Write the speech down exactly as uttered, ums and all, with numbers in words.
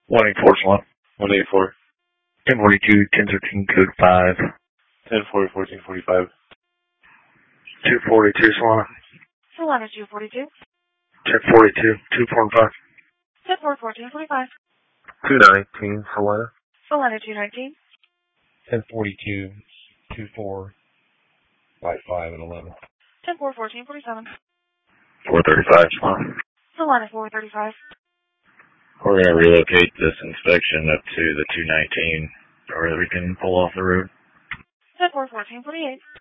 one eight four Salon. one eight four. ten forty-two, ten thirteen, code five. ten forty, fourteen forty-five. two forty-two Solana. Solana two forty-two. ten forty-two, two forty-five. ten four, fourteen forty-five. two nineteen Solana. Solana two nineteen. ten forty-two, two four, five five, and eleven. ten four, fourteen forty-seven. four thirty-five Solana. Solana four thirty-five. We're going to relocate this inspection up to the two nineteen, or we can pull off the road. ten four, fourteen forty-eight.